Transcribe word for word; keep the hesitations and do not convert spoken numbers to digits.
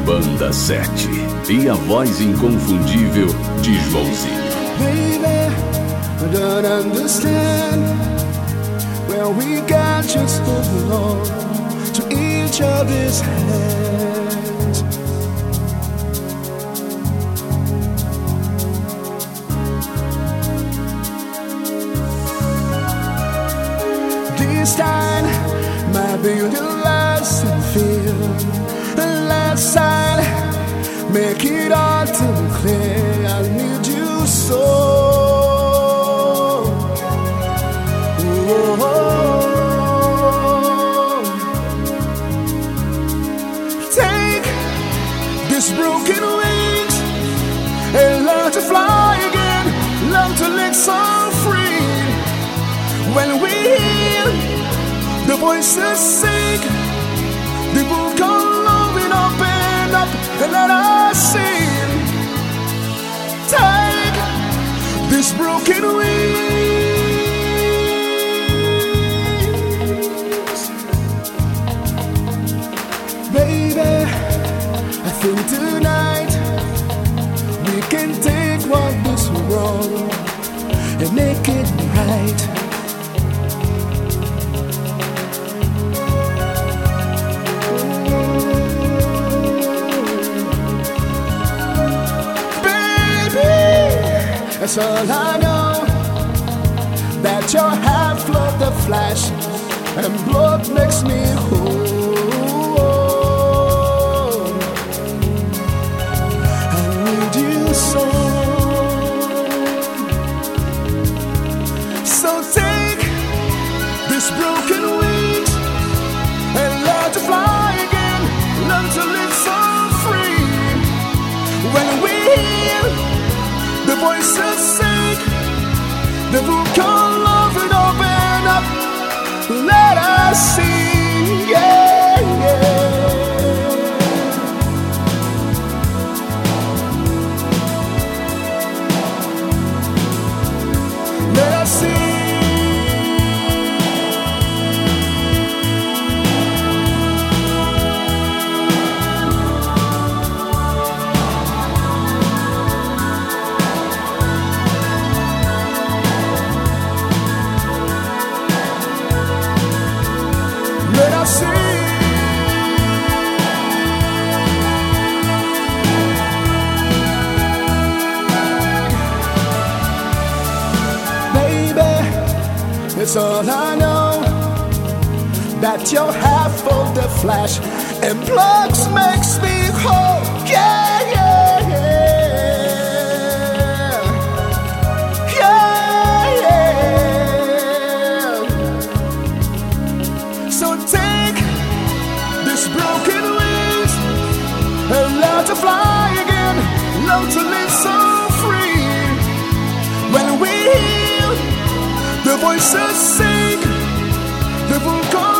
Banda sete e a voz inconfundível de Joãozinho. Baby, I don't understand where we got just hold on to each other's hands. This time might be the last and feel the last sign. Make it all too clear. I need you so. Oh, take these broken wings and learn to fly again. Learn to live so free. When we hear the voices sing, the book of love and open up and let us sing. Take this broken wings. Baby, I think tonight we can take what was wrong and make it right. That's all I know, that your heart flood the flesh and blood makes me whole. I need you so. So take this broken wings and learn to fly again. Learn to live so free. When we hear the voices sing, the book of love and open up. Let us sing, yeah, yeah. Let us sing. Let us sing. Baby, it's all I know, that your half of the flesh and blood makes me whole. Yeah, yeah, yeah. Yeah, yeah. So take this broken wings and learn to fly again. Learn to live so free. When we hear the voices sing, the book of